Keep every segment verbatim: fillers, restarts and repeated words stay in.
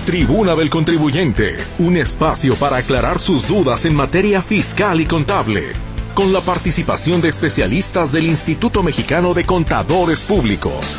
Tribuna del Contribuyente, un espacio para aclarar sus dudas en materia fiscal y contable, con la participación de especialistas del Instituto Mexicano de Contadores Públicos.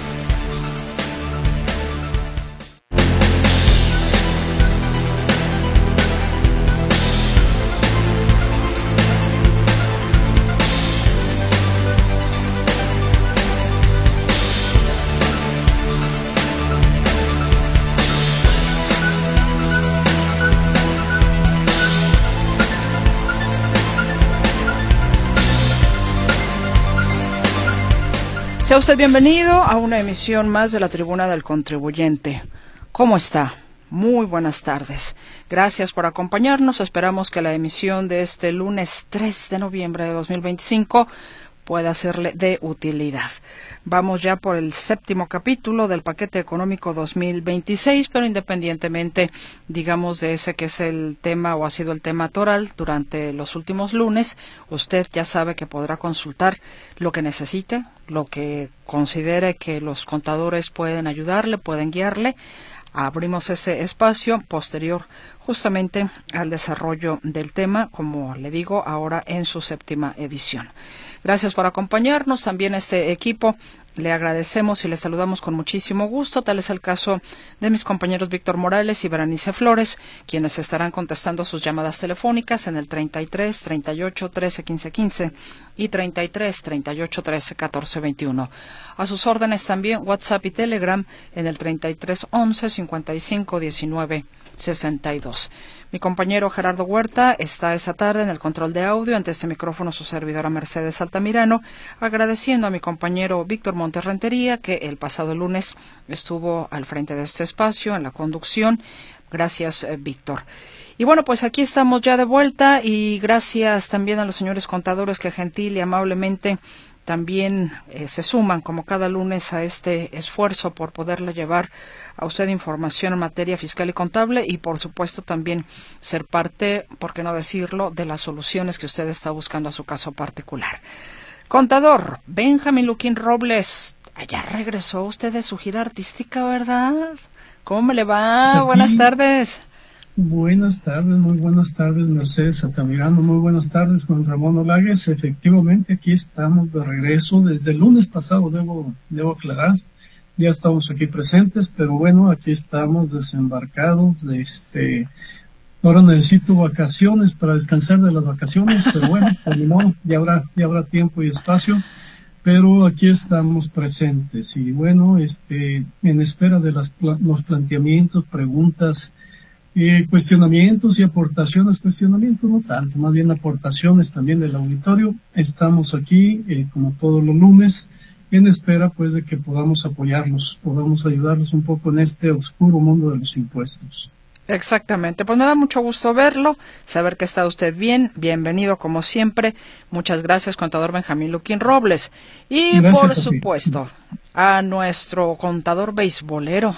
Sea usted bienvenido a una emisión más de la Tribuna del Contribuyente. ¿Cómo está? Muy buenas tardes. Gracias por acompañarnos. Esperamos que la emisión de este lunes tres de noviembre de dos mil veinticinco pueda serle de utilidad. Vamos ya por el séptimo capítulo del paquete económico dos mil veintiséis, pero independientemente, digamos, de ese que es el tema o ha sido el tema toral durante los últimos lunes, usted ya sabe que podrá consultar lo que necesite, lo que considere que los contadores pueden ayudarle, pueden guiarle. Abrimos ese espacio posterior justamente al desarrollo del tema, como le digo, ahora en su séptima edición. Gracias por acompañarnos. También este equipo le agradecemos y le saludamos con muchísimo gusto. Tal es el caso de mis compañeros Víctor Morales y Berenice Flores, quienes estarán contestando sus llamadas telefónicas en el treinta y tres, treinta y ocho, trece, quince, quince y treinta y tres, treinta y ocho, trece, catorce, veintiuno. A sus órdenes también WhatsApp y Telegram en el treinta y tres, once, cincuenta y cinco, diecinueve, sesenta y dos. Mi compañero Gerardo Huerta está esta tarde en el control de audio. Ante este micrófono su servidora Mercedes Altamirano, agradeciendo a mi compañero Víctor Montes Rentería, que el pasado lunes estuvo al frente de este espacio en la conducción. Gracias, eh, Víctor. Y bueno, pues aquí estamos ya de vuelta, y gracias también a los señores contadores que gentil y amablemente también eh, se suman como cada lunes a este esfuerzo por poderle llevar a usted información en materia fiscal y contable, y por supuesto también ser parte, por qué no decirlo, de las soluciones que usted está buscando a su caso particular. Contador Benjamín Luquín Robles, allá regresó usted de su gira artística, ¿verdad? ¿Cómo me le va? Sí. Buenas tardes. Buenas tardes, muy buenas tardes, Mercedes Altamirano, muy buenas tardes, Juan Ramón Olagues. Efectivamente, aquí estamos de regreso desde el lunes pasado, debo, debo aclarar, ya estamos aquí presentes, pero bueno, aquí estamos desembarcados, de este, ahora necesito vacaciones para descansar de las vacaciones, pero bueno, pues ni modo, ya habrá, ya habrá tiempo y espacio, pero aquí estamos presentes, y bueno, este, en espera de las, los planteamientos, preguntas, Eh, cuestionamientos y aportaciones, cuestionamientos no tanto, más bien aportaciones también del auditorio. Estamos aquí, eh, como todos los lunes, en espera pues de que podamos apoyarlos, podamos ayudarlos un poco en este oscuro mundo de los impuestos. Exactamente, pues me da mucho gusto verlo, saber que está usted bien, bienvenido como siempre. Muchas gracias, contador Benjamín Luquín Robles. Y gracias por supuesto, a nuestro contador beisbolero,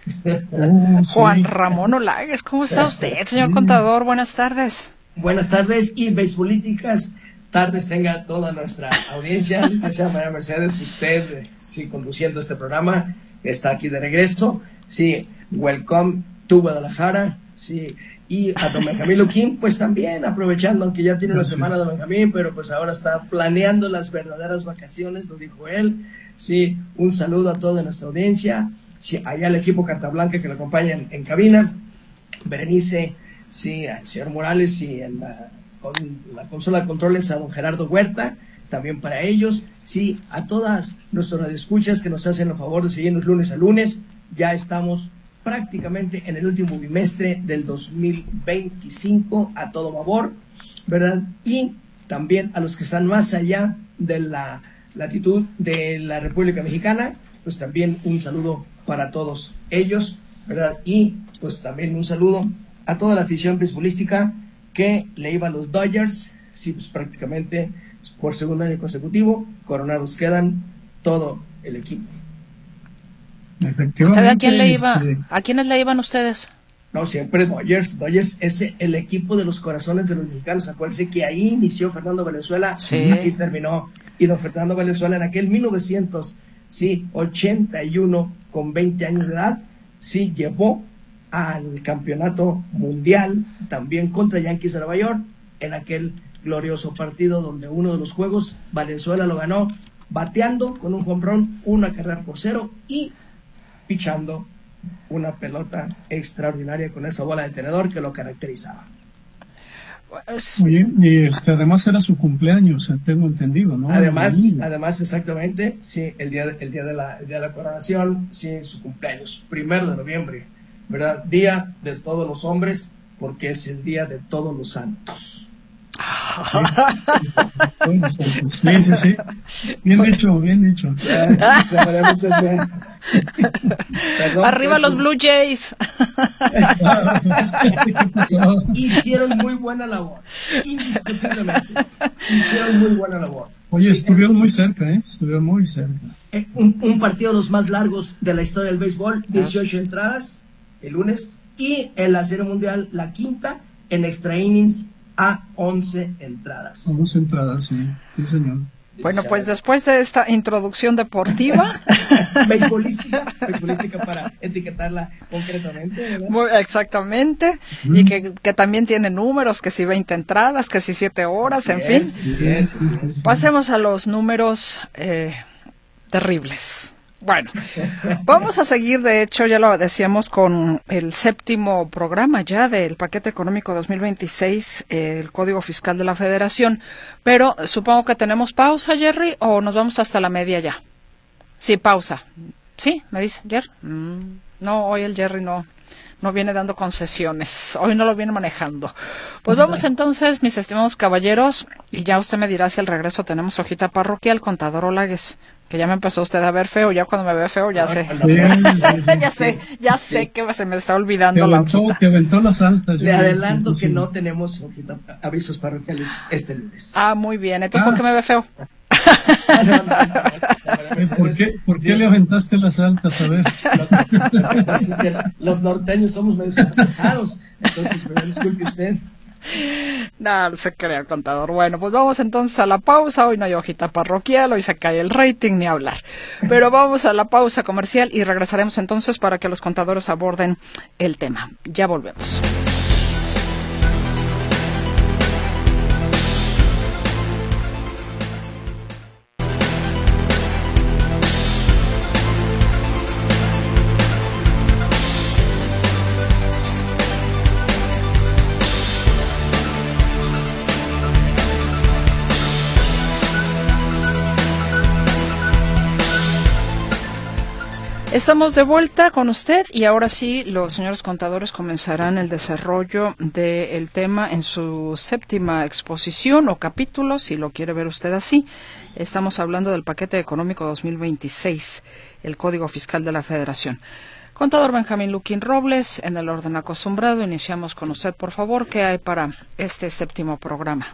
Oh, sí. Juan Ramón Olagues. ¿Cómo está usted, señor contador? Buenas tardes. Buenas tardes y beisbolíticas tardes tenga toda nuestra audiencia. Licenciada María Mercedes, usted, sí, conduciendo este programa, está aquí de regreso. Sí, welcome to Guadalajara. Sí, y a don Benjamín Luquín, pues también aprovechando, aunque ya tiene una semana de Benjamín, pero pues ahora está planeando las verdaderas vacaciones, lo dijo él. Sí, un saludo a toda nuestra audiencia. Sí, allá el equipo Carta Blanca que lo acompaña en, en cabina, Berenice, sí, al señor Morales, y en la, con la consola de controles a don Gerardo Huerta, también para ellos, sí, a todas nuestras radioescuchas que nos hacen el favor de seguirnos lunes a lunes. Ya estamos prácticamente en el último bimestre del dos mil veinticinco a todo vapor, ¿verdad? Y también a los que están más allá de la latitud de la República Mexicana, pues también un saludo para todos ellos, ¿verdad? Y pues también un saludo a toda la afición beisbolística que le iba a los Dodgers. Sí, pues prácticamente por segundo año consecutivo, coronados quedan todo el equipo. Efectivamente. ¿Sabe a quién le iba? Este... ¿A quiénes le iban ustedes? No, siempre Dodgers. Dodgers es el equipo de los corazones de los mexicanos. Acuérdense que ahí inició Fernando Valenzuela, sí. Aquí terminó. Y don Fernando Valenzuela en aquel mil novecientos ochenta y uno, con veinte años de edad, sí llevó al campeonato mundial, también contra Yankees de Nueva York, en aquel glorioso partido donde uno de los juegos Valenzuela lo ganó bateando con un home run, una carrera por cero y pichando una pelota extraordinaria con esa bola de tenedor que lo caracterizaba. Oye, y este, además era su cumpleaños, tengo entendido, ¿no? Además, además exactamente, sí, el día, de, el día de la, el día de la coronación, sí, su cumpleaños, primero de noviembre, ¿verdad? Día de todos los hombres, porque es el día de todos los santos. Sí, sí, sí. Bien dicho, bien dicho. Perdón, arriba los Blue Jays. Hicieron muy buena labor, indiscutiblemente. Hicieron muy buena labor. Oye, sí, estuvieron muy cerca, ¿eh? Estuvieron muy cerca. Un, un partido de los más largos de la historia del béisbol, dieciocho entradas el lunes, y en la Serie Mundial, la quinta, en extra innings, a once entradas. once entradas, sí, sí señor. Bueno, pues después de esta introducción deportiva beisbolística, beisbolística para etiquetarla concretamente, ¿verdad? Muy, exactamente, mm. y que, que también tiene números, que si veinte entradas, que si siete horas, así en es, fin. Sí, es, sí, es. Pasemos a los números eh, terribles. Bueno, vamos a seguir, de hecho, ya lo decíamos, con el séptimo programa ya del paquete económico dos mil veintiséis, eh, el Código Fiscal de la Federación, pero supongo que tenemos pausa, Jerry, o nos vamos hasta la media ya. Sí, pausa. ¿Sí? ¿Me dice Jerry? Mm, no, hoy el Jerry no, no viene dando concesiones, hoy no lo viene manejando. Pues vamos entonces, mis estimados caballeros, y ya usted me dirá si al regreso tenemos hojita parroquial, contador Olagues. Que ya me empezó usted a ver feo, ya cuando me ve feo ya sé. ya sé, ya sé sí. que se me está olvidando te aventó, la hojita. Te aventó las altas. Le adelanto que sí. no tenemos hojita, avisos parroquiales este lunes. Ah, muy bien. Entonces, ah. ¿por qué me ve feo? no, no, no, no, no. ¿Por qué, por sí. qué le aventaste las altas? A ver. Los norteños somos medio atrasados, entonces, pero disculpe usted. No, no se crea, contador. Bueno, pues vamos entonces a la pausa. Hoy no hay hojita parroquial, hoy se cae el rating, ni hablar. Pero vamos a la pausa comercial y regresaremos entonces para que los contadores aborden el tema. Ya volvemos. Estamos de vuelta con usted y ahora sí los señores contadores comenzarán el desarrollo del tema en su séptima exposición o capítulo, si lo quiere ver usted así. Estamos hablando del paquete económico dos mil veintiséis, el Código Fiscal de la Federación. Contador Benjamín Luquín Robles, en el orden acostumbrado, iniciamos con usted, por favor. ¿Qué hay para este séptimo programa?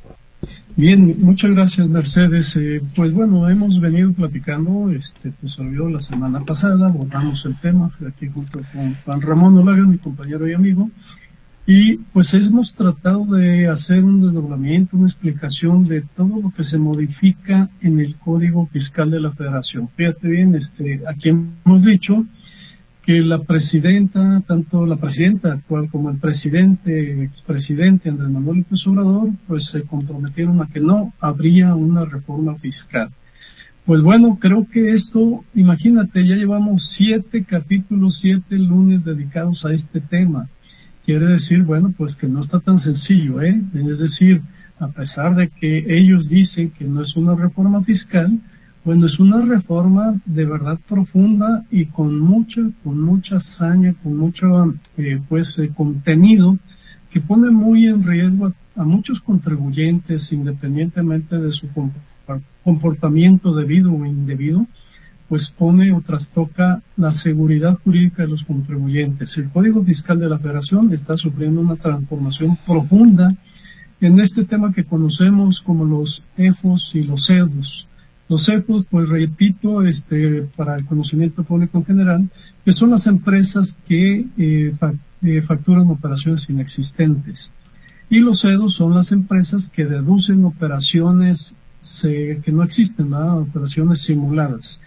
Bien, muchas gracias, Mercedes. Eh, pues bueno, hemos venido platicando, este, pues olvidó la semana pasada, abordamos el tema aquí junto con Juan Ramón Olagues, mi compañero y amigo, y pues hemos tratado de hacer un desdoblamiento, una explicación de todo lo que se modifica en el Código Fiscal de la Federación. Fíjate bien, este, aquí hemos dicho que la presidenta, tanto la presidenta actual como el presidente, expresidente Andrés Manuel López Obrador, pues se comprometieron a que no habría una reforma fiscal. Pues bueno, creo que esto, imagínate, ya llevamos siete capítulos, siete lunes dedicados a este tema. Quiere decir, bueno, pues que no está tan sencillo, ¿eh? Es decir, a pesar de que ellos dicen que no es una reforma fiscal, bueno, es una reforma de verdad profunda y con mucha, con mucha hazaña, con mucho eh, pues eh, contenido que pone muy en riesgo a, a muchos contribuyentes, independientemente de su comportamiento debido o indebido, pues pone o trastoca la seguridad jurídica de los contribuyentes. El Código Fiscal de la Federación está sufriendo una transformación profunda en este tema que conocemos como los E F O S y los E D O S. Los E F O S, pues repito, este, para el conocimiento público en general, que son las empresas que eh, fa eh, facturan operaciones inexistentes. Y los E D O S son las empresas que deducen operaciones se, que no existen, ¿verdad? Operaciones simuladas.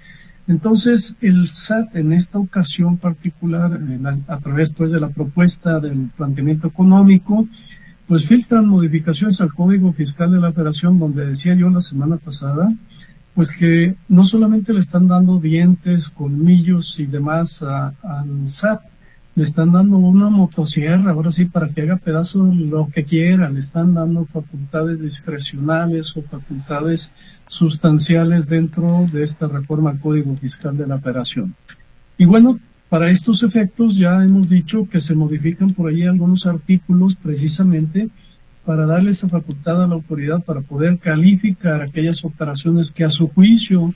Entonces, el S A T en esta ocasión particular, a través pues, de la propuesta del planteamiento económico, pues filtran modificaciones al Código Fiscal de la Federación, donde decía yo la semana pasada, pues que no solamente le están dando dientes, colmillos y demás a, al S A T, le están dando una motosierra, ahora sí, para que haga pedazo lo que quiera, le están dando facultades discrecionales o facultades sustanciales dentro de esta reforma al Código Fiscal de la Federación. Y bueno, para estos efectos ya hemos dicho que se modifican por ahí algunos artículos precisamente para darle esa facultad a la autoridad para poder calificar aquellas operaciones que a su juicio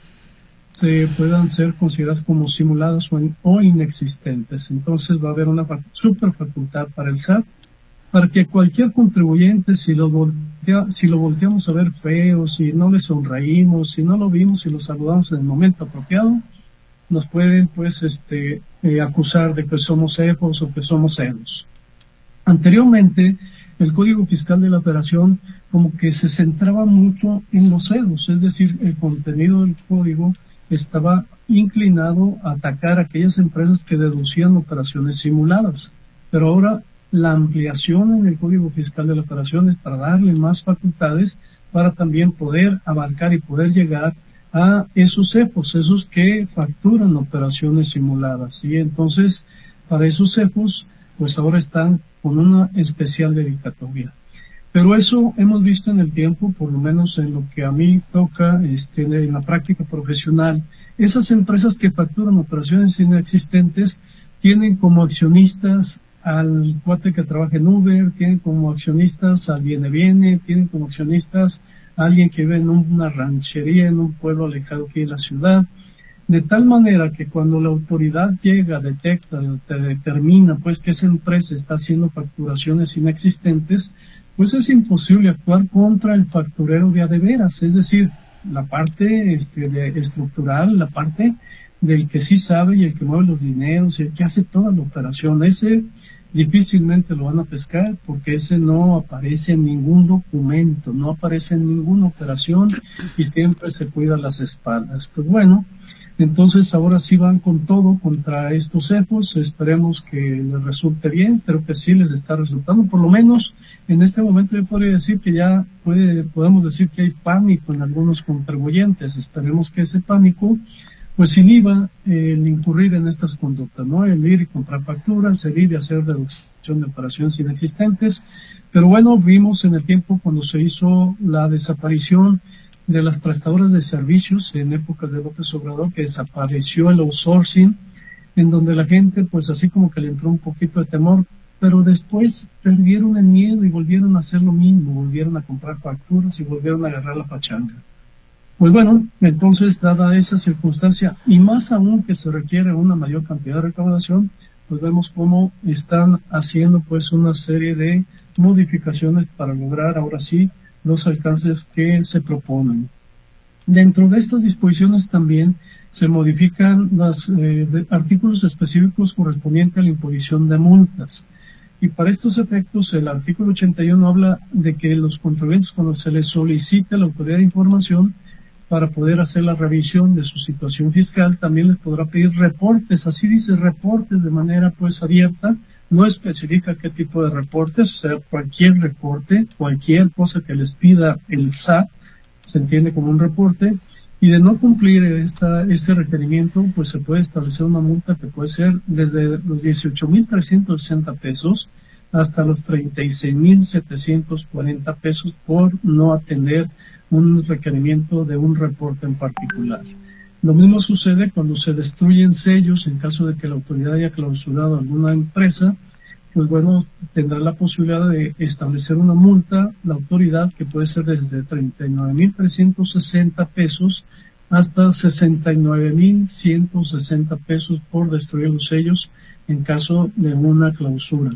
se puedan ser consideradas como simuladas o, in, o inexistentes. Entonces va a haber una super facultad para el S A T, para que cualquier contribuyente, si lo, voltea, si lo volteamos a ver feo, si no le sonreímos, si no lo vimos, si lo saludamos en el momento apropiado, nos pueden pues este eh, acusar de que somos cefos o que somos ceros. Anteriormente, el Código Fiscal de la Federación como que se centraba mucho en los cedos, es decir, el contenido del código estaba inclinado a atacar a aquellas empresas que deducían operaciones simuladas. Pero ahora la ampliación en el Código Fiscal de la Federación es para darle más facultades para también poder abarcar y poder llegar a esos cefos, esos que facturan operaciones simuladas. Y entonces, para esos cefos, pues ahora están con una especial dedicatoria. Pero eso hemos visto en el tiempo, por lo menos en lo que a mí toca este, en la práctica profesional. Esas empresas que facturan operaciones inexistentes tienen como accionistas al cuate que trabaja en Uber, tienen como accionistas al Viene Viene, tienen como accionistas a alguien que vive en una ranchería, en un pueblo alejado aquí de la ciudad. De tal manera que cuando la autoridad llega, detecta, determina pues que esa empresa está haciendo facturaciones inexistentes, pues es imposible actuar contra el facturero de a de veras, es decir, la parte este, de, estructural, la parte del que sí sabe y el que mueve los dineros y el que hace toda la operación. Ese difícilmente lo van a pescar porque ese no aparece en ningún documento, no aparece en ninguna operación y siempre se cuida las espaldas. Pues bueno, entonces ahora sí van con todo contra estos cefos, esperemos que les resulte bien, pero que sí les está resultando, por lo menos en este momento yo podría decir que ya puede, podemos decir que hay pánico en algunos contribuyentes, esperemos que ese pánico pues inhiba eh, el incurrir en estas conductas, ¿no? El ir y comprar facturas, el ir y hacer reducción de operaciones inexistentes, pero bueno, vimos en el tiempo cuando se hizo la desaparición de las prestadoras de servicios en época de López Obrador, que desapareció el outsourcing, en donde la gente pues así como que le entró un poquito de temor, pero después perdieron el miedo y volvieron a hacer lo mismo, volvieron a comprar facturas y volvieron a agarrar la pachanga. Pues bueno, entonces dada esa circunstancia y más aún que se requiere una mayor cantidad de recaudación, pues vemos cómo están haciendo pues una serie de modificaciones para lograr ahora sí los alcances que se proponen. Dentro de estas disposiciones también se modifican los eh, artículos específicos correspondientes a la imposición de multas. Y para estos efectos, el artículo ochenta y uno habla de que los contribuyentes, cuando se les solicite a la autoridad de información para poder hacer la revisión de su situación fiscal, también les podrá pedir reportes, así dice, reportes de manera pues abierta. No especifica qué tipo de reportes, o sea, cualquier reporte, cualquier cosa que les pida el S A T, se entiende como un reporte, y de no cumplir esta, este requerimiento, pues se puede establecer una multa que puede ser desde los dieciocho mil trescientos sesenta pesos hasta los treinta y seis mil setecientos cuarenta pesos por no atender un requerimiento de un reporte en particular. Lo mismo sucede cuando se destruyen sellos en caso de que la autoridad haya clausurado alguna empresa, pues bueno, tendrá la posibilidad de establecer una multa, la autoridad, que puede ser desde treinta y nueve mil trescientos sesenta pesos hasta sesenta y nueve mil ciento sesenta pesos por destruir los sellos en caso de una clausura.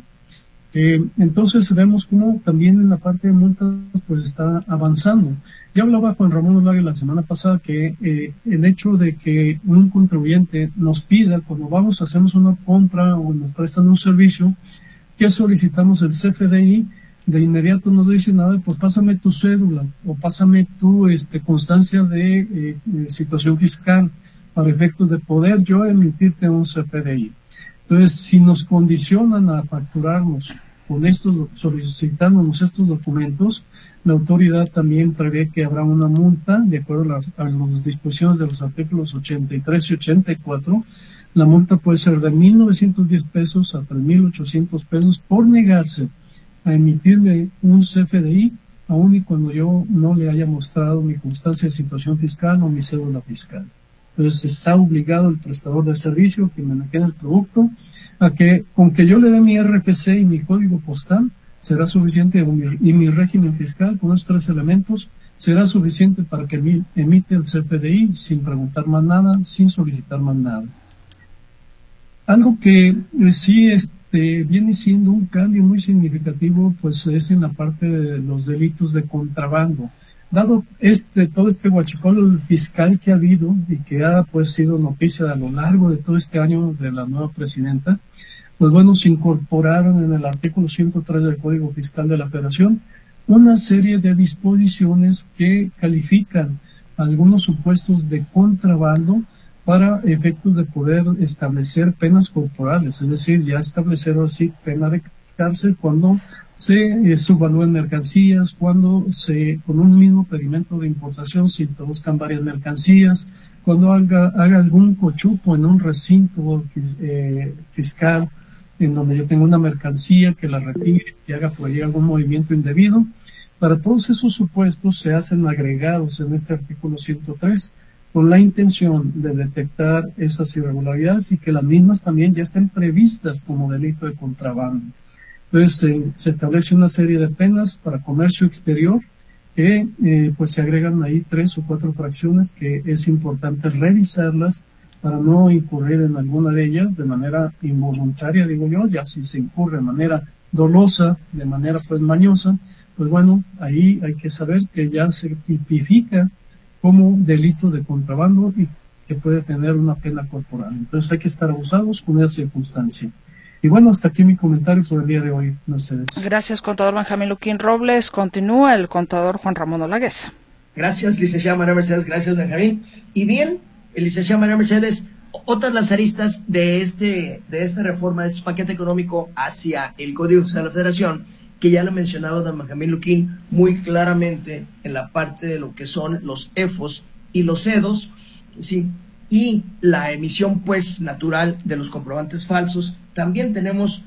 Eh, entonces vemos cómo también en la parte de multas pues está avanzando. Ya hablaba con Ramón Olague la semana pasada que eh, el hecho de que un contribuyente nos pida, cuando vamos, hacemos una compra o nos prestan un servicio, que solicitamos el C F D I, de inmediato nos dicen, a ver, pues pásame tu cédula o pásame tu este, constancia de, eh, de situación fiscal para efectos de poder yo emitirte un C F D I. Entonces, si nos condicionan a facturarnos con estos, solicitándonos estos documentos, la autoridad también prevé que habrá una multa, de acuerdo a, la, a las disposiciones de los artículos ochenta y tres y ochenta y cuatro. La multa puede ser de mil novecientos diez pesos a tres mil ochocientos pesos por negarse a emitirme un C F D I, aun y cuando yo no le haya mostrado mi constancia de situación fiscal o mi cédula fiscal. Entonces está obligado el prestador de servicio que me quede el producto a que con que yo le dé mi R F C y mi código postal será suficiente, y mi régimen fiscal con estos tres elementos será suficiente para que me emite el C F D I sin preguntar más nada, sin solicitar más nada. Algo que eh, sí este, viene siendo un cambio muy significativo, pues es en la parte de los delitos de contrabando. Dado este todo este huachicol fiscal que ha habido y que ha pues sido noticia a lo largo de todo este año de la nueva presidenta, pues bueno, se incorporaron en el artículo ciento tres del Código Fiscal de la Federación una serie de disposiciones que califican algunos supuestos de contrabando para efectos de poder establecer penas corporales, es decir, ya establecer así pena de cárcel cuando se eh, subvalúen mercancías, cuando se con un mismo pedimento de importación se introduzcan varias mercancías, cuando haga, haga algún cochupo en un recinto eh, fiscal en donde yo tengo una mercancía que la retire, que haga por ahí algún movimiento indebido. Para todos esos supuestos se hacen agregados en este artículo ciento tres con la intención de detectar esas irregularidades y que las mismas también ya estén previstas como delito de contrabando. Entonces eh, se establece una serie de penas para comercio exterior que eh, pues se agregan ahí tres o cuatro fracciones que es importante revisarlas para no incurrir en alguna de ellas de manera involuntaria, digo yo. Ya si se incurre de manera dolosa, de manera pues mañosa, pues bueno, ahí hay que saber que ya se tipifica como delito de contrabando y que puede tener una pena corporal. Entonces hay que estar abusados con esa circunstancia. Y bueno, hasta aquí mi comentario por el día de hoy, Mercedes. Gracias, contador Benjamín Luquín Robles. Continúa el contador Juan Ramón Olagues. Gracias, licenciada María Mercedes. Gracias, Benjamín. Y bien, el licenciado María Mercedes, otras las aristas de este de esta reforma, de este paquete económico hacia el Código Fiscal de la Federación, que ya lo mencionaba don Benjamín Luquín muy claramente en la parte de lo que son los E F Os y los C E D Os, ¿sí? Y la emisión pues natural de los comprobantes falsos. También tenemos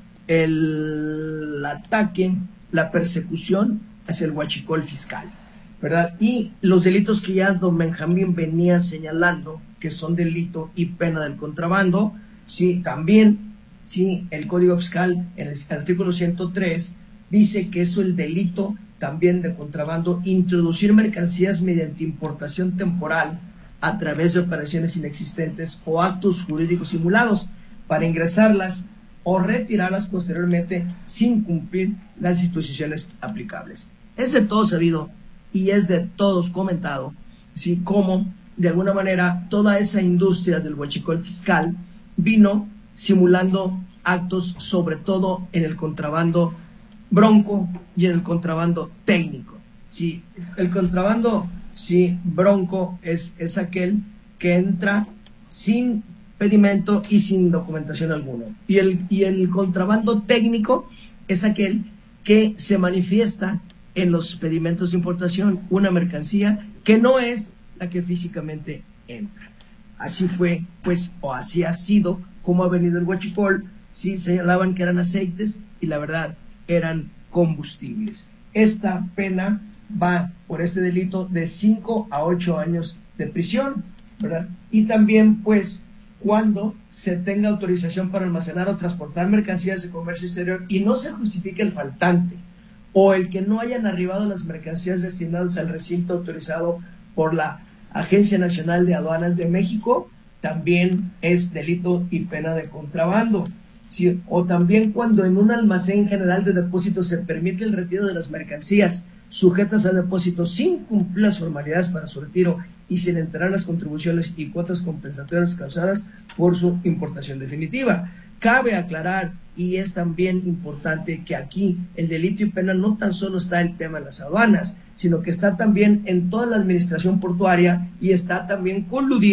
el ataque, la persecución hacia el huachicol fiscal, ¿verdad? Y los delitos que ya don Benjamín venía señalando, que son delito y pena del contrabando, sí, también, sí, el Código Fiscal en el artículo ciento tres dice que es el delito también de contrabando, introducir mercancías mediante importación temporal a través de operaciones inexistentes o actos jurídicos simulados para ingresarlas o retirarlas posteriormente sin cumplir las disposiciones aplicables. Es de todos sabido y es de todos comentado, ¿sí?, cómo de alguna manera toda esa industria del huachicol fiscal vino simulando actos, sobre todo en el contrabando bronco y en el contrabando técnico. Sí, el contrabando sí, bronco es, es aquel que entra sin pedimento y sin documentación alguna. Y el, y el contrabando técnico es aquel que se manifiesta en los pedimentos de importación, una mercancía que no es la que físicamente entra. Así fue, pues, o así ha sido como ha venido el huachicol. Sí, señalaban que eran aceites y la verdad eran combustibles. Esta pena va por este delito de cinco a ocho años de prisión, ¿verdad? Y también, pues, cuando se tenga autorización para almacenar o transportar mercancías de comercio exterior y no se justifique el faltante o el que no hayan arribado las mercancías destinadas al recinto autorizado por la Agencia Nacional de Aduanas de México, también es delito y pena de contrabando. Sí, o también cuando en un almacén general de depósitos se permite el retiro de las mercancías sujetas a depósito sin cumplir las formalidades para su retiro y sin enterar las contribuciones y cuotas compensatorias causadas por su importación definitiva. Cabe aclarar, y es también importante, que aquí el delito y pena no tan solo está el tema de las aduanas, sino que está también en toda la administración portuaria y está también coludidas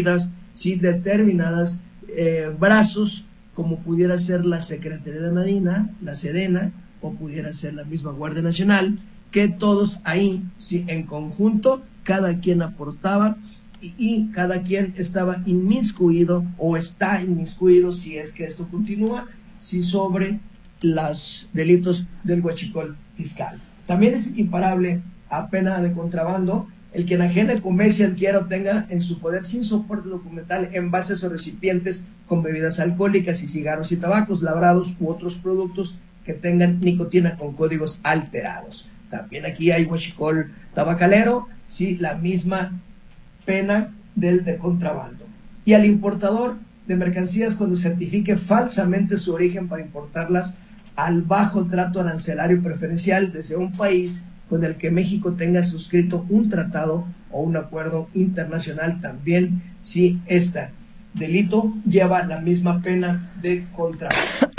sí, determinadas eh, brazos, como pudiera ser la Secretaría de Marina, la Sedena, o pudiera ser la misma Guardia Nacional, que todos ahí, sí, en conjunto, cada quien aportaba y, y cada quien estaba inmiscuido o está inmiscuido, si es que esto continúa, sí, sobre los delitos del huachicol fiscal. También es equiparable a pena de contrabando el que enajene, comercie, adquiera o tenga en su poder sin soporte documental envases o recipientes con bebidas alcohólicas y cigarros y tabacos labrados u otros productos que tengan nicotina con códigos alterados. También aquí hay huachicol tabacalero, sí, la misma pena del de contrabando. Y al importador de mercancías, cuando certifique falsamente su origen para importarlas al bajo trato arancelario preferencial desde un país con el que México tenga suscrito un tratado o un acuerdo internacional, también si este delito lleva la misma pena de contrabando.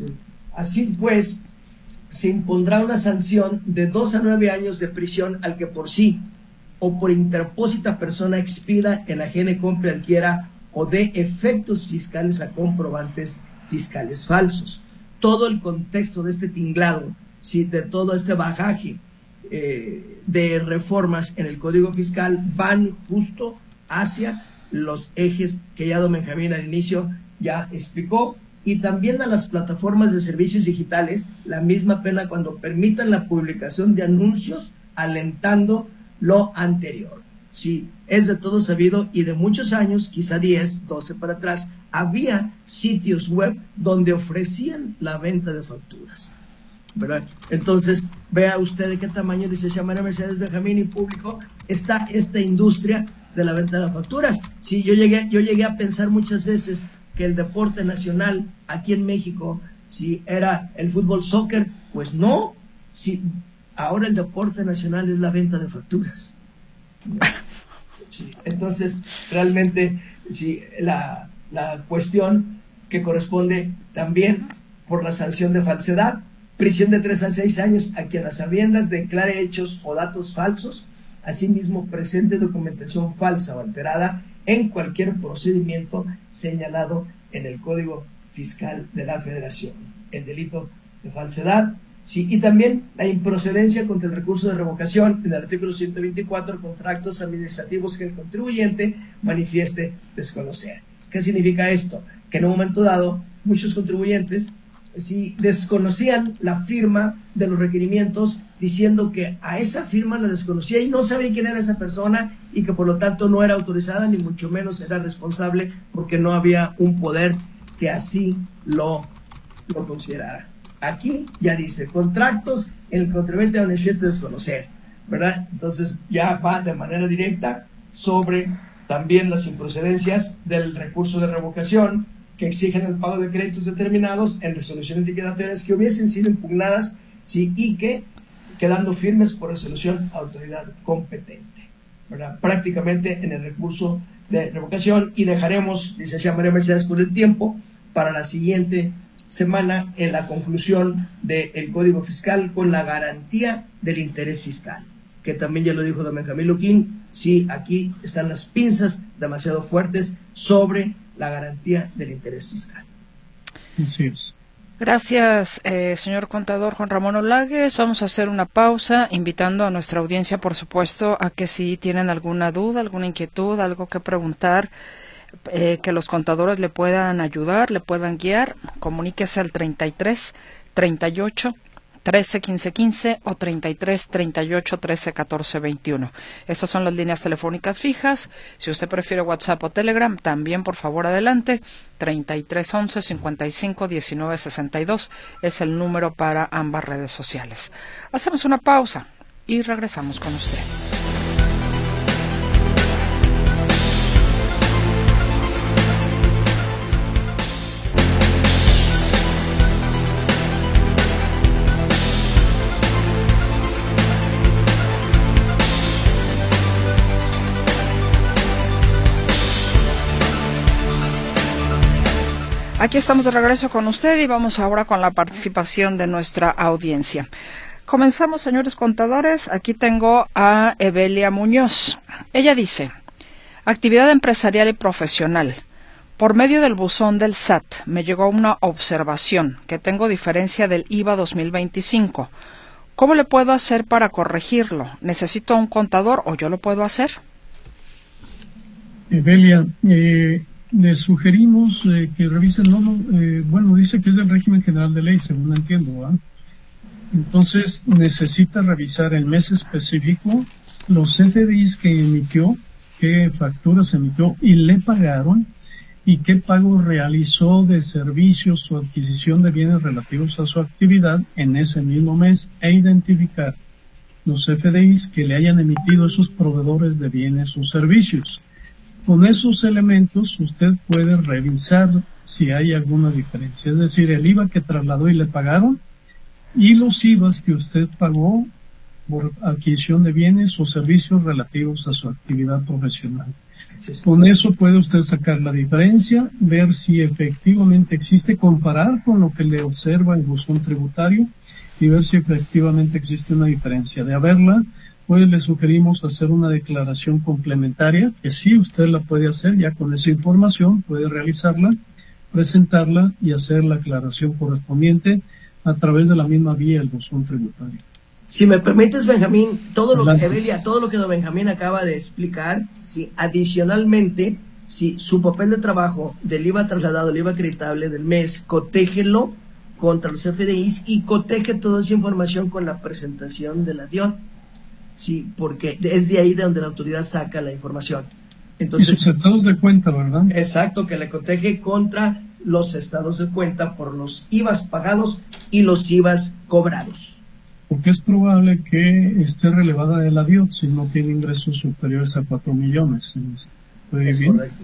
Así pues, se impondrá una sanción de dos a nueve años de prisión al que por sí o por interpósita persona expida, enajene, compre, adquiera o dé efectos fiscales a comprobantes fiscales falsos. Todo el contexto de este tinglado, ¿sí?, de todo este bagaje eh, de reformas en el Código Fiscal van justo hacia los ejes que ya don Benjamín al inicio ya explicó, y también a las plataformas de servicios digitales la misma pena cuando permitan la publicación de anuncios alentando lo anterior. Sí, es de todo sabido y de muchos años, quizá diez, doce para atrás, había sitios web donde ofrecían la venta de facturas, ¿verdad? Entonces, vea usted de qué tamaño, licenciada María Mercedes Benjamín, y público, está esta industria de la venta de facturas. Sí, yo llegué, yo llegué a pensar muchas veces que el deporte nacional aquí en México, si era el fútbol soccer, pues no, si ahora el deporte nacional es la venta de facturas. Sí, entonces, realmente, sí, la, la cuestión que corresponde también por la sanción de falsedad, prisión de tres a seis años a quien a sabiendas declare hechos o datos falsos, asimismo presente documentación falsa o alterada en cualquier procedimiento señalado en el Código Fiscal de la Federación. El delito de falsedad, sí, y también la improcedencia contra el recurso de revocación en el artículo ciento veinticuatro contra actos administrativos que el contribuyente manifieste desconocer. ¿Qué significa esto? Que en un momento dado muchos contribuyentes sí desconocían la firma de los requerimientos, diciendo que a esa firma la desconocía y no sabía quién era esa persona y que por lo tanto no era autorizada ni mucho menos era responsable porque no había un poder que así lo, lo considerara. Aquí ya dice, contratos, el contribuyente manifiesta desconocer, ¿verdad? Entonces ya va de manera directa sobre también las improcedencias del recurso de revocación que exigen el pago de créditos determinados en resoluciones liquidatorias que hubiesen sido impugnadas, sí, y que quedando firmes por resolución autoridad competente, ¿verdad? Prácticamente en el recurso de revocación, y dejaremos, licenciada María Mercedes, por el tiempo para la siguiente semana en la conclusión del Código Fiscal con la garantía del interés fiscal, que también ya lo dijo don Benjamín Luquín, sí, aquí están las pinzas demasiado fuertes sobre la garantía del interés fiscal. Así es. Gracias, eh, señor contador Juan Ramón Olagues. Vamos a hacer una pausa, invitando a nuestra audiencia, por supuesto, a que si tienen alguna duda, alguna inquietud, algo que preguntar, eh, que los contadores le puedan ayudar, le puedan guiar, comuníquese al treinta y tres, treinta y ocho, trece, quince, quince o treinta y tres, treinta y ocho, trece, catorce, veintiuno. Estas son las líneas telefónicas fijas. Si usted prefiere WhatsApp o Telegram, también por favor adelante. treinta y tres, once, cincuenta y cinco, diecinueve, sesenta y dos es el número para ambas redes sociales. Hacemos una pausa y regresamos con usted. Aquí estamos de regreso con usted y vamos ahora con la participación de nuestra audiencia. Comenzamos, señores contadores. Aquí tengo a Evelia Muñoz. Ella dice: Actividad empresarial y profesional. Por medio del buzón del S A T me llegó una observación que tengo diferencia del I V A dos mil veinticinco. ¿Cómo le puedo hacer para corregirlo? ¿Necesito un contador o yo lo puedo hacer? Evelia, eh, le sugerimos eh, que revisen, no, no, eh, bueno, dice que es del régimen general de ley, según entiendo, ¿verdad? Entonces necesita revisar el mes específico, los F D Is que emitió, qué facturas emitió y le pagaron, y qué pago realizó de servicios o adquisición de bienes relativos a su actividad en ese mismo mes, e identificar los F D Is que le hayan emitido esos proveedores de bienes o servicios. Con esos elementos usted puede revisar si hay alguna diferencia, es decir, el I V A que trasladó y le pagaron y los I V As que usted pagó por adquisición de bienes o servicios relativos a su actividad profesional. Con eso puede usted sacar la diferencia, ver si efectivamente existe, comparar con lo que le observa el buzón tributario y ver si efectivamente existe una diferencia. De haberla, pues le sugerimos hacer una declaración complementaria, que sí usted la puede hacer, ya con esa información puede realizarla, presentarla y hacer la aclaración correspondiente a través de la misma vía del buzón tributario. Si me permites, Benjamín, todo lo que Evelia, todo lo que don Benjamín acaba de explicar, si adicionalmente, si su papel de trabajo del I V A trasladado, el I V A acreditable del mes, cotéjelo contra los F D Is y coteje toda esa información con la presentación de la D I O T. Sí, porque es de ahí de donde la autoridad saca la información. Entonces, y sus estados de cuenta, ¿verdad? Exacto, que le coteje contra los estados de cuenta por los I V As pagados y los I V As cobrados. Porque es probable que esté relevada de la D I O T si no tiene ingresos superiores a cuatro millones. ¿Puede es bien? Correcto.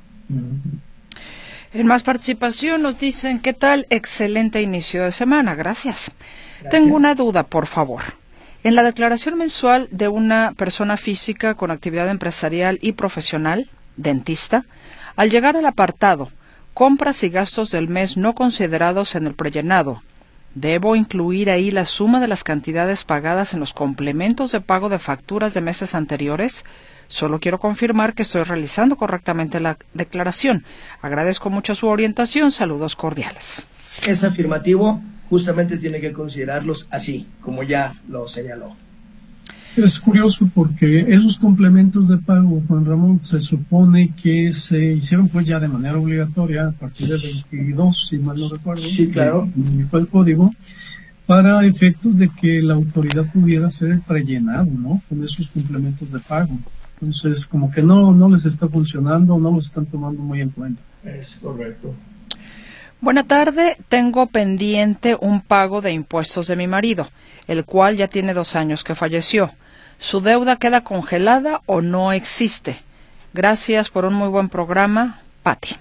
En más participación nos dicen, ¿qué tal? Excelente inicio de semana, gracias. Gracias. Tengo una duda, por favor. En la declaración mensual de una persona física con actividad empresarial y profesional, dentista, al llegar al apartado, compras y gastos del mes no considerados en el prellenado, ¿debo incluir ahí la suma de las cantidades pagadas en los complementos de pago de facturas de meses anteriores? Solo quiero confirmar que estoy realizando correctamente la declaración. Agradezco mucho su orientación. Saludos cordiales. Es afirmativo. Justamente tiene que considerarlos así, como ya lo señaló. Es curioso porque esos complementos de pago, Juan Ramón, se supone que se hicieron pues ya de manera obligatoria a partir del veintidós, si mal no recuerdo. Sí, claro. Fue el código, para efectos de que la autoridad pudiera ser el prellenado, ¿no? Con esos complementos de pago. Entonces, como que no, no les está funcionando, no los están tomando muy en cuenta. Es correcto. Buena tarde, tengo pendiente un pago de impuestos de mi marido, el cual ya tiene dos años que falleció. ¿Su deuda queda congelada o no existe? Gracias por un muy buen programa, Pati.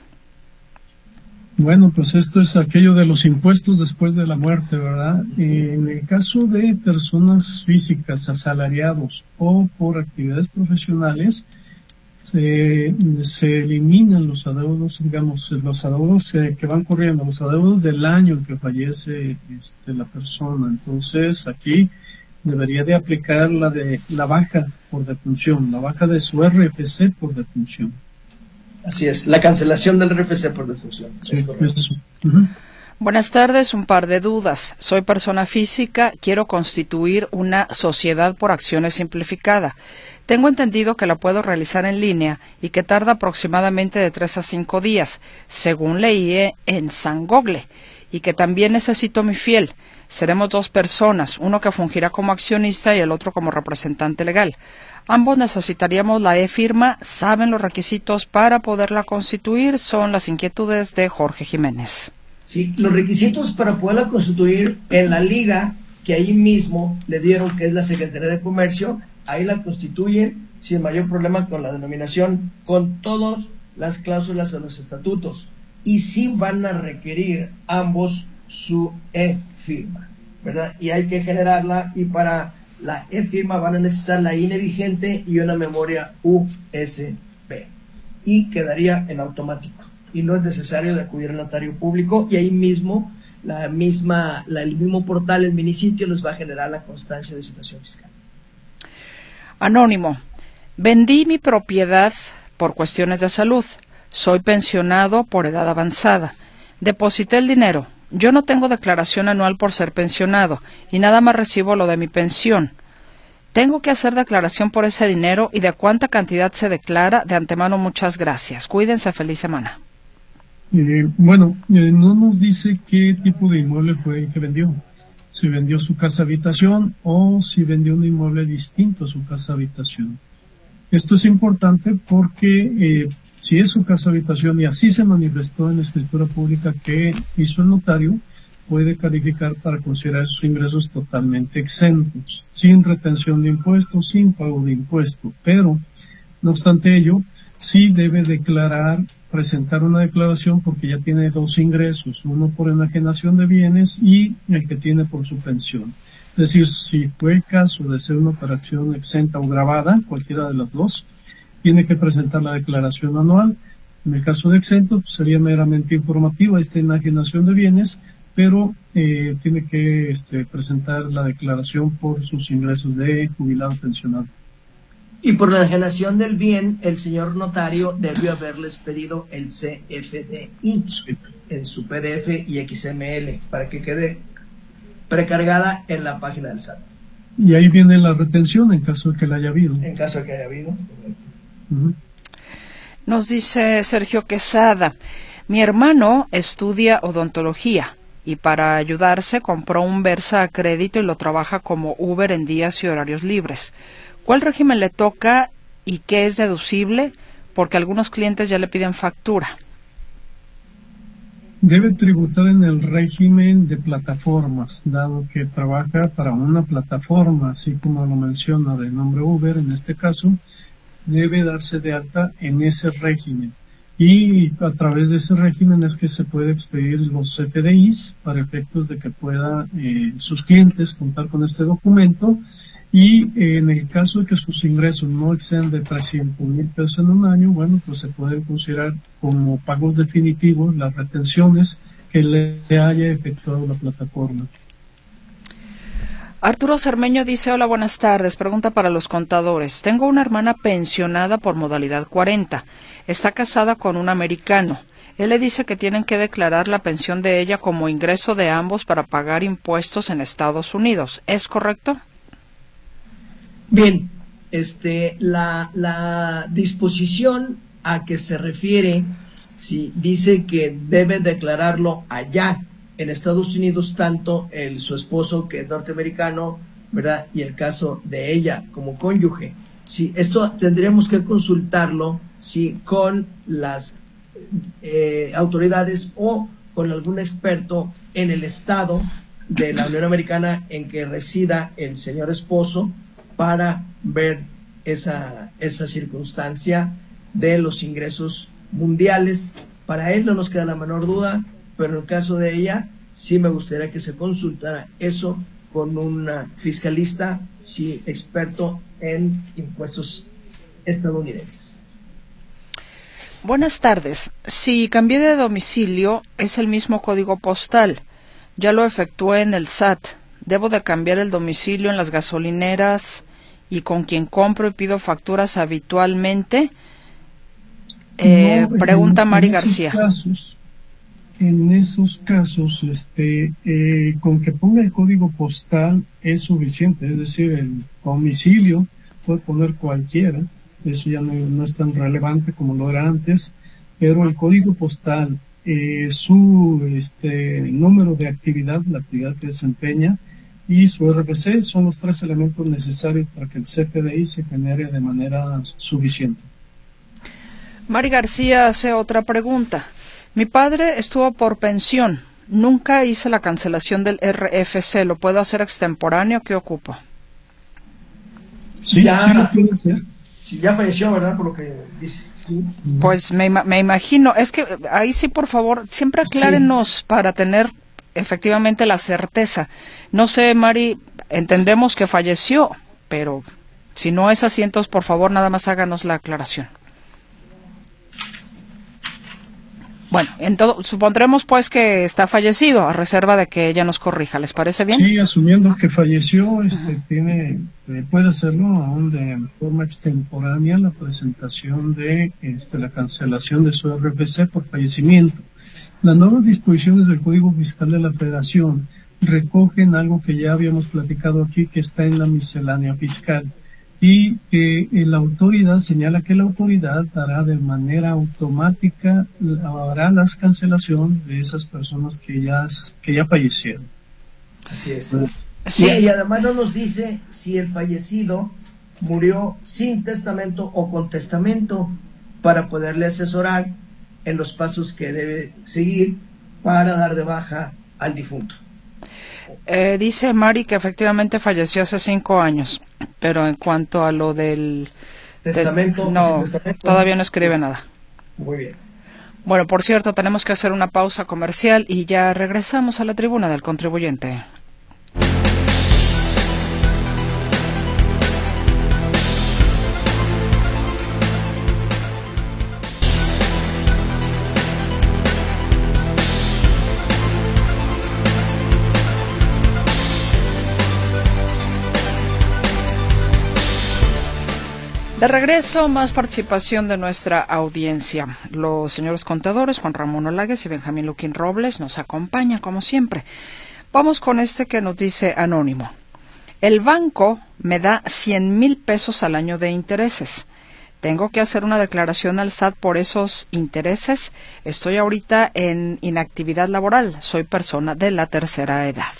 Bueno, pues esto es aquello de los impuestos después de la muerte, ¿verdad? En el caso de personas físicas, asalariados o por actividades profesionales, Se, se eliminan los adeudos, digamos, los adeudos que, que van corriendo, los adeudos del año en que fallece este, la persona. Entonces, aquí debería de aplicar la de la baja por defunción, la baja de su R F C por defunción. Así es, la cancelación del R F C por defunción. Sí, es correcto. eso. Uh-huh. Buenas tardes, un par de dudas. Soy persona física, quiero constituir una sociedad por acciones simplificada. Tengo entendido que la puedo realizar en línea y que tarda aproximadamente de tres a cinco días, según leí en San Google, y que también necesito mi fiel. Seremos dos personas, uno que fungirá como accionista y el otro como representante legal. Ambos necesitaríamos la e-firma. ¿Saben los requisitos para poderla constituir? Son las inquietudes de Jorge Jiménez. Sí, los requisitos para poderla constituir en la liga que ahí mismo le dieron, que es la Secretaría de Comercio, ahí la constituyen sin mayor problema con la denominación, con todas las cláusulas de los estatutos, y sí van a requerir ambos su e-firma, ¿verdad? Y hay que generarla, y para la e-firma van a necesitar la I N E vigente y una memoria U S B, y quedaría en automático, y no es necesario de acudir al notario público, y ahí mismo la misma, la, el mismo portal, el minisitio, les va a generar la constancia de situación fiscal. Anónimo, vendí mi propiedad por cuestiones de salud. Soy pensionado por edad avanzada. Deposité el dinero. Yo no tengo declaración anual por ser pensionado y nada más recibo lo de mi pensión. Tengo que hacer declaración por ese dinero y de cuánta cantidad se declara. De antemano, muchas gracias. Cuídense, feliz semana. Eh, bueno, eh, no nos dice qué tipo de inmueble fue el que vendió. Si vendió su casa habitación o si vendió un inmueble distinto a su casa habitación. Esto es importante porque eh, si es su casa habitación y así se manifestó en la escritura pública que hizo el notario, puede calificar para considerar sus ingresos totalmente exentos, sin retención de impuestos, sin pago de impuestos. Pero, no obstante ello, sí debe declarar, presentar una declaración porque ya tiene dos ingresos, uno por enajenación de bienes y el que tiene por su pensión. Es decir, si fue el caso de ser una operación exenta o gravada, cualquiera de las dos, tiene que presentar la declaración anual. En el caso de exento, pues sería meramente informativa esta enajenación de bienes, pero eh, tiene que este, presentar la declaración por sus ingresos de jubilado pensionado. Y por la enajenación del bien, el señor notario debió haberles pedido el C F D I en su P D F y X M L para que quede precargada en la página del S A T. Y ahí viene la retención en caso de que la haya habido. En caso de que haya habido. Uh-huh. Nos dice Sergio Quesada, mi hermano estudia odontología y para ayudarse compró un Versa a crédito y lo trabaja como Uber en días y horarios libres. ¿Cuál régimen le toca y qué es deducible? Porque algunos clientes ya le piden factura. Debe tributar en el régimen de plataformas, dado que trabaja para una plataforma, así como lo menciona de nombre Uber en este caso, debe darse de alta en ese régimen. Y a través de ese régimen es que se puede expedir los C F D Is para efectos de que pueda eh, sus clientes contar con este documento. Y eh, en el caso de que sus ingresos no excedan de trescientos mil pesos en un año, bueno, pues se pueden considerar como pagos definitivos las retenciones que le haya efectuado la plataforma. Arturo Cermeño dice, hola, buenas tardes, pregunta para los contadores. Tengo una hermana pensionada por modalidad cuarenta. Está casada con un americano. Él le dice que tienen que declarar la pensión de ella como ingreso de ambos para pagar impuestos en Estados Unidos. ¿Es correcto? Bien, este, la, la disposición a que se refiere, sí, dice que debe declararlo allá en Estados Unidos, tanto el, su esposo, que es norteamericano, ¿verdad? Y el caso de ella como cónyuge. Sí, esto tendríamos que consultarlo, sí, con las eh, autoridades o con algún experto en el estado de la Unión Americana en que resida el señor esposo, para ver esa, esa circunstancia de los ingresos mundiales. Para él no nos queda la menor duda, pero en el caso de ella sí me gustaría que se consultara eso con un fiscalista, sí, experto en impuestos estadounidenses. Buenas tardes. Si cambié de domicilio, es el mismo código postal. Ya lo efectué en el S A T. Debo de cambiar el domicilio en las gasolineras y con quien compro y pido facturas habitualmente. Eh, no, pregunta en, Mari en García. Esos casos, en esos casos, este, eh, con que ponga el código postal es suficiente, es decir, el domicilio puede poner cualquiera, eso ya no, no es tan relevante como lo era antes, pero el código postal, eh, su este, número de actividad, la actividad que desempeña, y su R F C son los tres elementos necesarios para que el C F D I se genere de manera suficiente. Mari García hace otra pregunta. Mi padre estuvo por pensión. Nunca hice la cancelación del R F C. ¿Lo puedo hacer extemporáneo? ¿Qué ocupa? Sí, ya, sí lo puede hacer. Sí, ya falleció, ¿verdad? Por lo que dice. Sí. Pues me, me imagino. Es que ahí sí, por favor, siempre aclárenos sí, para tener efectivamente la certeza. No sé, Mari, entendemos que falleció, pero si no es así, entonces por favor nada más háganos la aclaración. Bueno, en todo, supondremos pues que está fallecido, a reserva de que ella nos corrija. ¿Les parece bien? Sí, asumiendo que falleció, este tiene eh, puede hacerlo aún de forma extemporánea la presentación de este, la cancelación de su R F C por fallecimiento. Las nuevas disposiciones del Código Fiscal de la Federación recogen algo que ya habíamos platicado aquí, que está en la miscelánea fiscal, y que eh, la autoridad señala que la autoridad hará de manera automática, hará las cancelación de esas personas que ya, que ya fallecieron. Así es. Sí. Y, y además no nos dice si el fallecido murió sin testamento o con testamento, para poderle asesorar en los pasos que debe seguir para dar de baja al difunto. Eh, dice Mari que efectivamente falleció hace cinco años, pero en cuanto a lo del testamento, des... no, testamento, todavía no escribe nada. Muy bien. Bueno, por cierto, tenemos que hacer una pausa comercial y ya regresamos a la tribuna del contribuyente. De regreso, más participación de nuestra audiencia. Los señores contadores Juan Ramón Olagues y Benjamín Luquín Robles nos acompañan, como siempre. Vamos con este que nos dice Anónimo. El banco me da cien mil pesos al año de intereses. Tengo que hacer una declaración al S A T por esos intereses. Estoy ahorita en inactividad laboral. Soy persona de la tercera edad.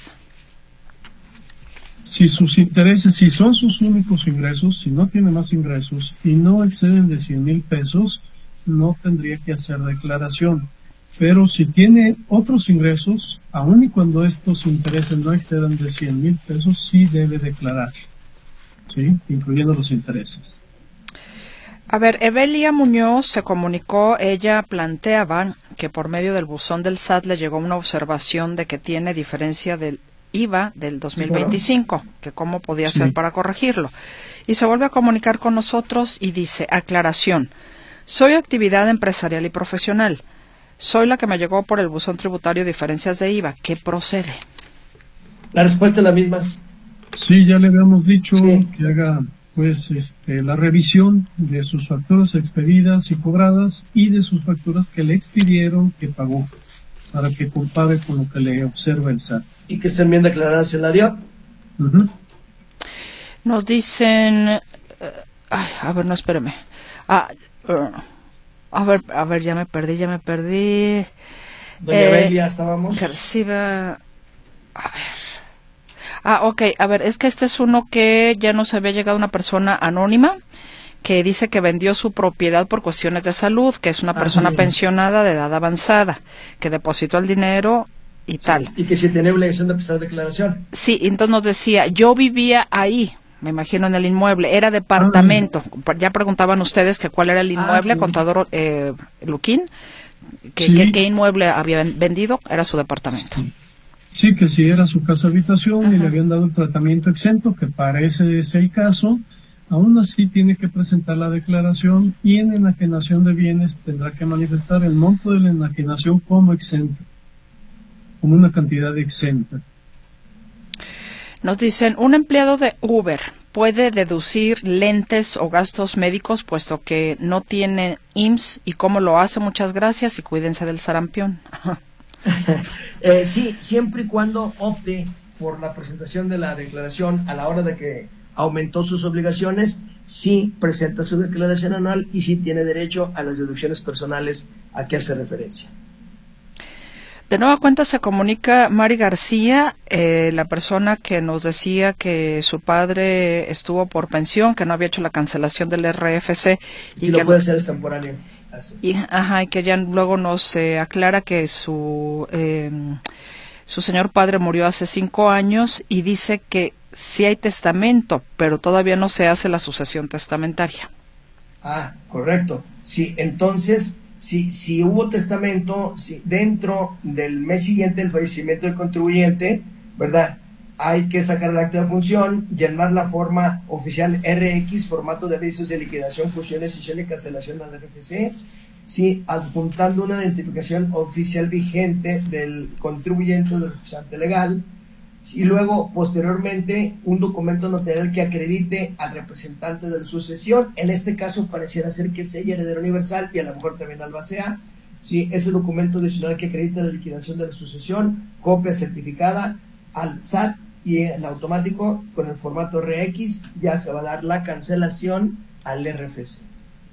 Si sus intereses, si son sus únicos ingresos, si no tiene más ingresos y no exceden de cien mil pesos, no tendría que hacer declaración. Pero si tiene otros ingresos, aun y cuando estos intereses no excedan de cien mil pesos, sí debe declarar, ¿sí? Incluyendo los intereses. A ver, Evelia Muñoz se comunicó, ella planteaba que por medio del buzón del S A T le llegó una observación de que tiene diferencia del I V A del dos mil veinticinco, sí, bueno. que cómo podía sí. ser para corregirlo. Y se vuelve a comunicar con nosotros y dice, aclaración, soy actividad empresarial y profesional. Soy la que me llegó por el buzón tributario diferencias de I V A. ¿Qué procede? La respuesta es la misma. Sí, ya le habíamos dicho sí. que haga pues este la revisión de sus facturas expedidas y cobradas y de sus facturas que le expidieron que pagó, para que compare con lo que le observa el S A T. Y que estén bien declaradas en la D I O P. Uh-huh. Nos dicen, uh, ay, a ver, no, espérame. Ah, uh, a ver, a ver, ya me perdí, ya me perdí. Doña eh, Belia, estábamos. Que reciba, a ver. Ah, ok, a ver, es que este es uno que ya nos había llegado una persona anónima que dice que vendió su propiedad por cuestiones de salud, que es una persona ah, sí. pensionada de edad avanzada, que depositó el dinero y sí, tal. Y que si tiene obligación de prestar declaración. Sí, entonces nos decía, yo vivía ahí, me imagino en el inmueble, era departamento. Ah, ya preguntaban ustedes que cuál era el inmueble, ah, sí. contador eh, Luquín, que, sí. que, qué inmueble había vendido, era su departamento. Sí. Sí, que si era su casa habitación uh-huh. y le habían dado el tratamiento exento, que parece es el caso, aún así tiene que presentar la declaración y en enajenación de bienes tendrá que manifestar el monto de la enajenación como exento, como una cantidad exenta. Nos dicen, un empleado de Uber puede deducir lentes o gastos médicos puesto que no tiene I M S S, y cómo lo hace. Muchas gracias y cuídense del sarampión. eh, sí, siempre y cuando opte por la presentación de la declaración a la hora de que aumentó sus obligaciones, sí presenta su declaración anual y sí tiene derecho a las deducciones personales a que hace referencia. De nueva cuenta se comunica Mari García, eh, la persona que nos decía que su padre estuvo por pensión, que no había hecho la cancelación del R F C. Y, y lo que puede ser extemporáneo. Y, ajá, y que ya luego nos eh, aclara que su eh, su señor padre murió hace cinco años y dice que sí hay testamento, pero todavía no se hace la sucesión testamentaria. Ah, correcto. Sí, entonces, si, si hubo testamento, si dentro del mes siguiente del fallecimiento del contribuyente, ¿verdad? Hay que sacar el acta de función, llenar la forma oficial R X, formato de avisos de liquidación, fusión, escisión y cancelación del R F C. sí, adjuntando una identificación oficial vigente del contribuyente o del representante legal, y luego, posteriormente, un documento notarial que acredite al representante de la sucesión. En este caso, pareciera ser que es ella heredera universal y a lo mejor también albacea. Sí, ese documento adicional que acredita la liquidación de la sucesión, copia certificada al S A T y en automático, con el formato R X, ya se va a dar la cancelación al R F C.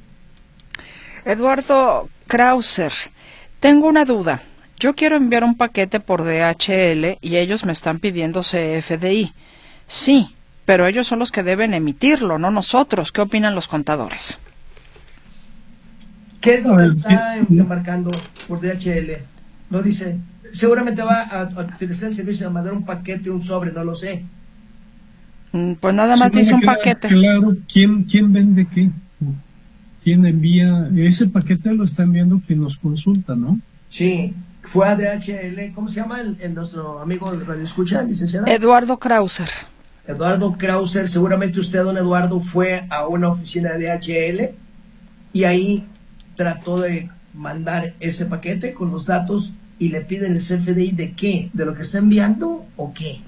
Eduardo Krauser, tengo una duda. Yo quiero enviar un paquete por D H L y ellos me están pidiendo C F D I. Sí, pero ellos son los que deben emitirlo, no nosotros. ¿Qué opinan los contadores? ¿Qué es lo que está embarcando por D H L? No dice. Seguramente va a, a utilizar el servicio de mandar un paquete, un sobre, no lo sé. Pues nada más dice un paquete. Claro, ¿quién, quién vende qué? ¿Quién envía? Ese paquete lo está enviando quien nos consulta, ¿no? Sí. Fue a D H L, ¿cómo se llama el, el nuestro amigo de Radio Escucha, licenciada? Eduardo Krauser. Eduardo Krauser, seguramente usted, don Eduardo, fue a una oficina de D H L y ahí trató de mandar ese paquete con los datos y le piden el C F D I de qué, de lo que está enviando o qué.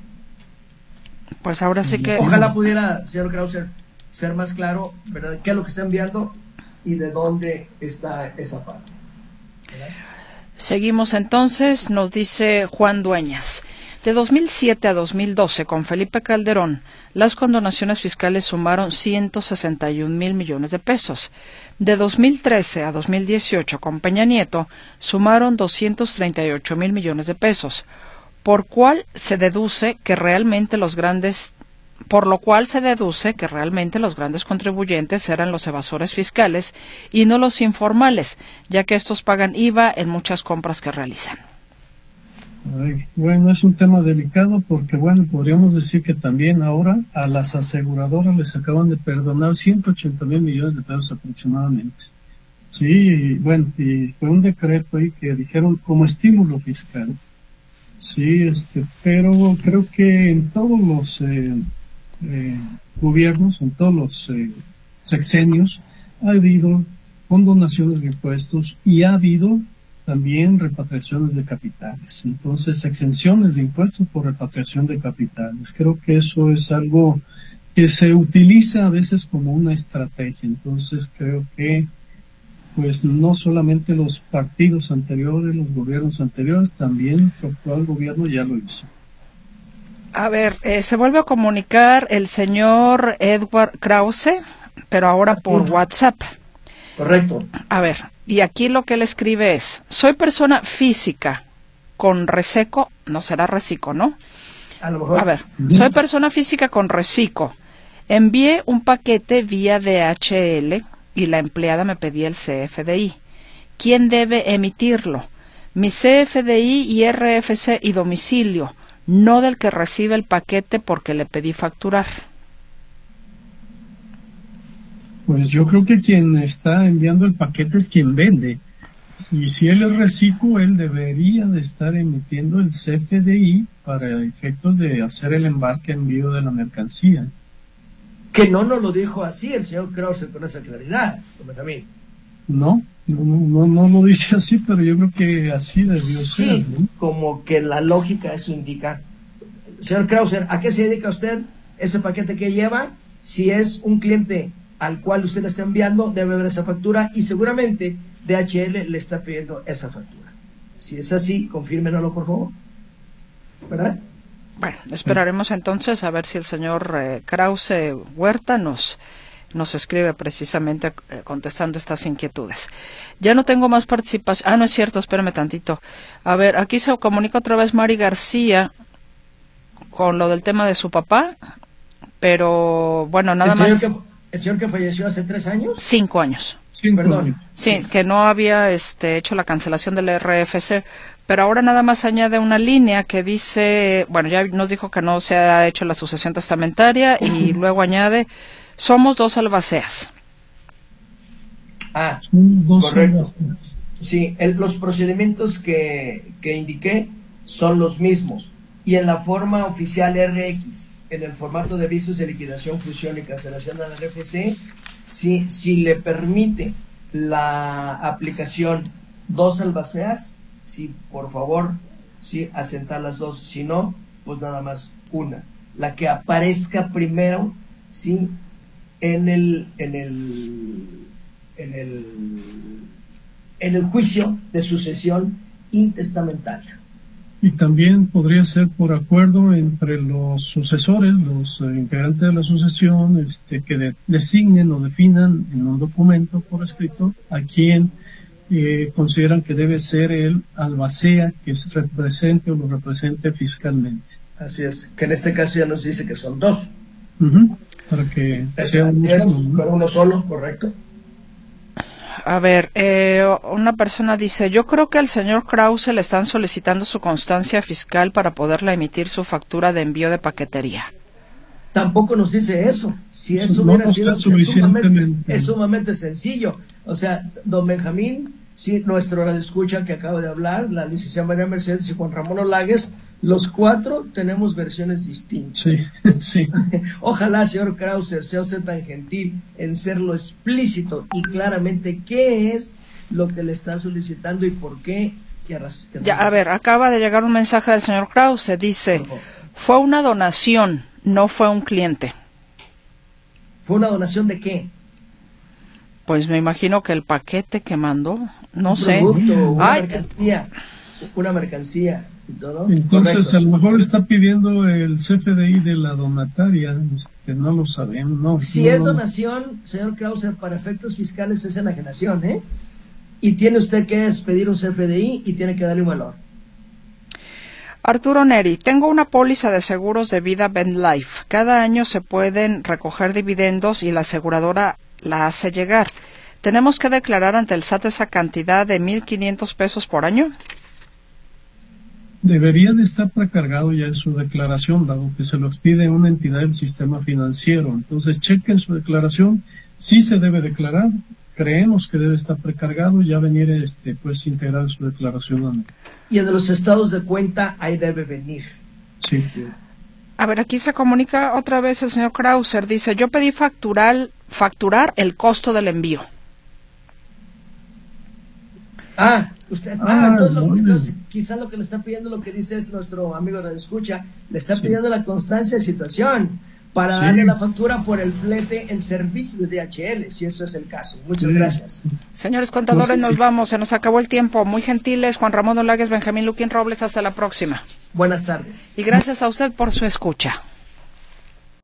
Pues ahora sí que... Ojalá pudiera, señor Krauser, ser más claro, ¿verdad? ¿Qué es lo que está enviando y de dónde está esa parte? ¿Verdad? Seguimos entonces, nos dice Juan Dueñas. De dos mil siete a dos mil doce, con Felipe Calderón, las condonaciones fiscales sumaron ciento sesenta y un mil millones de pesos. De dos mil trece a dos mil dieciocho, con Peña Nieto, sumaron doscientos treinta y ocho mil millones de pesos, por cual se deduce que realmente los grandes por lo cual se deduce que realmente los grandes contribuyentes eran los evasores fiscales y no los informales, ya que estos pagan I V A en muchas compras que realizan. Ay, bueno, es un tema delicado porque, bueno, podríamos decir que también ahora a las aseguradoras les acaban de perdonar ciento ochenta mil millones de pesos aproximadamente. Sí, y, bueno, y fue un decreto ahí que dijeron como estímulo fiscal. Sí, este, pero creo que en todos los... Eh, Eh, gobiernos, en todos los eh, sexenios, ha habido condonaciones de impuestos y ha habido también repatriaciones de capitales. Entonces, exenciones de impuestos por repatriación de capitales. Creo que eso es algo que se utiliza a veces como una estrategia. Entonces, creo que pues no solamente los partidos anteriores, los gobiernos anteriores, también su actual gobierno ya lo hizo. A ver, eh, se vuelve a comunicar el señor Edward Krause, pero ahora por WhatsApp. Correcto. A ver, y aquí lo que él escribe es, soy persona física con reseco, no será reciclo, ¿no? A lo mejor. A ver, soy persona física con reciclo. Envié un paquete vía D H L y la empleada me pedía el C F D I. ¿Quién debe emitirlo? Mi C F D I y R F C y domicilio. No del que recibe el paquete porque le pedí facturar. Pues yo creo que quien está enviando el paquete es quien vende. Y si él es reciclo, él debería de estar emitiendo el C F D I para efectos de hacer el embarque envío de la mercancía. Que no nos lo dijo así el señor Krause con esa claridad, don Benjamín. No, no, no, no lo dice así, pero yo creo que así debió sí, ser, ¿no? Como que la lógica eso indica. Señor Krauser, ¿a qué se dedica usted ese paquete que lleva? Si es un cliente al cual usted le está enviando, debe ver esa factura y seguramente D H L le está pidiendo esa factura. Si es así, confírmenlo por favor. ¿Verdad? Bueno, esperaremos entonces a ver si el señor eh, Krause Huerta nos... nos escribe precisamente eh, contestando estas inquietudes. Ya no tengo más participación. Ah, no es cierto, espérame tantito. A ver, aquí se comunica otra vez Mari García con lo del tema de su papá, pero bueno, nada ¿El más... Señor que, ¿El señor que falleció hace tres años? Cinco años. Sí, perdón. Sí, que no había este, hecho la cancelación del R F C, pero ahora nada más añade una línea que dice, bueno, ya nos dijo que no se ha hecho la sucesión testamentaria y luego añade... Somos dos albaceas. Ah, dos correcto. albaceas. Sí, el, los procedimientos que, que indiqué son los mismos. Y en la forma oficial R X, en el formato de avisos de liquidación, fusión y cancelación de la R F C, si, si le permite la aplicación dos albaceas, sí, por favor, sí, asentar las dos, si no, pues nada más una, la que aparezca primero, sí, en el, en el, en el, en el juicio de sucesión intestamentaria. Y también podría ser por acuerdo entre los sucesores, los eh, integrantes de la sucesión, este, que de, designen o definan en un documento por escrito a quien eh, consideran que debe ser el albacea que se represente o lo represente fiscalmente. Así es, que en este caso ya nos dice que son dos. Uh-huh, para que sea uno solo, ¿no? uno solo, correcto. A ver, eh, una persona dice, yo creo que al señor Krause le están solicitando su constancia fiscal para poderle emitir su factura de envío de paquetería. Tampoco nos dice eso. Si eso no hubiera sido suficientemente. Sumamente, es sumamente sencillo. O sea, don Benjamín, sí, nuestro radioescucha que acaba de hablar, la licenciada María Mercedes y Juan Ramón Olagues, los cuatro tenemos versiones distintas. Sí, sí. Ojalá, señor Krause, sea usted tan gentil en serlo explícito y claramente qué es lo que le está solicitando y por qué. qué raz- qué Ya, a ver, acaba de llegar un mensaje del señor Krause, dice, fue una donación, no fue un cliente. ¿Fue una donación de qué? Pues me imagino que el paquete que mandó, no Un sé. producto, una Ay, mercancía, una mercancía y todo. Entonces, Correcto. a lo mejor está pidiendo el C F D I de la donataria, este, no lo sabemos, no. Si no, es no. donación, señor Krause, para efectos fiscales es enajenación, ¿eh? Y tiene usted que expedir un C F D I y tiene que darle un valor. Arturo Neri, tengo una póliza de seguros de vida BenLife. Cada año se pueden recoger dividendos y la aseguradora la hace llegar. ¿Tenemos que declarar ante el S A T esa cantidad de mil quinientos pesos por año? Debería de estar precargado ya en su declaración, dado que se lo expide una entidad del sistema financiero. Entonces, chequen su declaración, sí se debe declarar, creemos que debe estar precargado, ya venir este, pues integrar su declaración. Y en los estados de cuenta ahí debe venir. Sí. A ver, aquí se comunica otra vez el señor Krauser. Dice, yo pedí facturar, facturar el costo del envío. Ah, usted, ah, Ah, entonces, lo- bueno. entonces quizá lo que le está pidiendo, lo que dice es nuestro amigo de escucha, le está Sí. pidiendo la constancia de situación para Sí. darle la factura por el flete en servicio de D H L, si eso es el caso. Muchas Sí. gracias. Señores contadores, No sé, nos sí. vamos. Se nos acabó el tiempo. Muy gentiles. Juan Ramón Olagues, Benjamín Luquín Robles. Hasta la próxima. Buenas tardes. Y gracias a usted por su escucha.